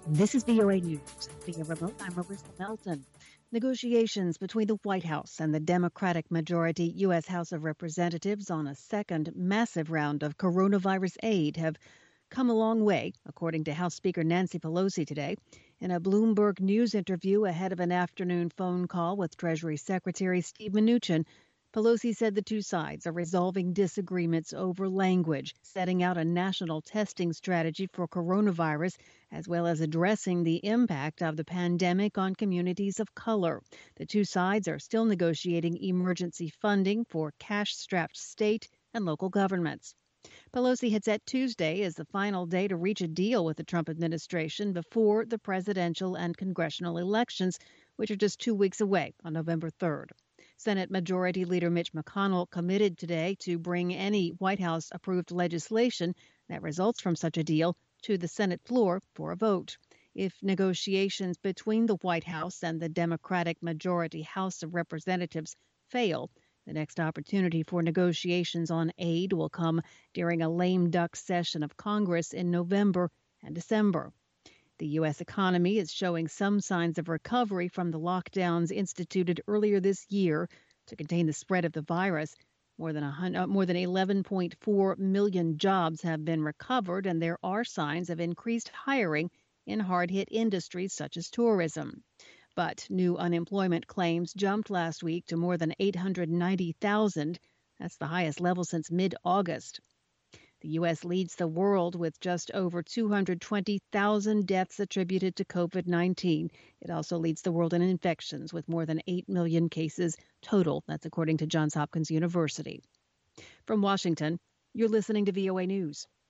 This is VOA News. Via remote, I'm Marissa Melton. Negotiations between the White House and the Democratic majority U.S. House of Representatives on a second massive round of coronavirus aid have come a long way, according to House Speaker Nancy Pelosi today. In a Bloomberg News interview ahead of an afternoon phone call with Treasury Secretary Steve Mnuchin, Pelosi said the two sides are resolving disagreements over language, setting out a national testing strategy for coronavirus, as well as addressing the impact of the pandemic on communities of color. The two sides are still negotiating emergency funding for cash-strapped state and local governments. Pelosi had set Tuesday as the final day to reach a deal with the Trump administration before the presidential and congressional elections, which are just 2 weeks away on November 3rd. Senate Majority Leader Mitch McConnell committed today to bring any White House-approved legislation that results from such a deal to the Senate floor for a vote. If negotiations between the White House and the Democratic majority House of Representatives fail, the next opportunity for negotiations on aid will come during a lame duck session of Congress in November and December. The U.S. economy is showing some signs of recovery from the lockdowns instituted earlier this year to contain the spread of the virus. More than 11.4 million jobs have been recovered, and there are signs of increased hiring in hard-hit industries such as tourism. But new unemployment claims jumped last week to more than 890,000. That's the highest level since mid-August. The U.S. leads the world with just over 220,000 deaths attributed to COVID-19. It also leads the world in infections with more than 8 million cases total. That's according to Johns Hopkins University. From Washington, you're listening to VOA News.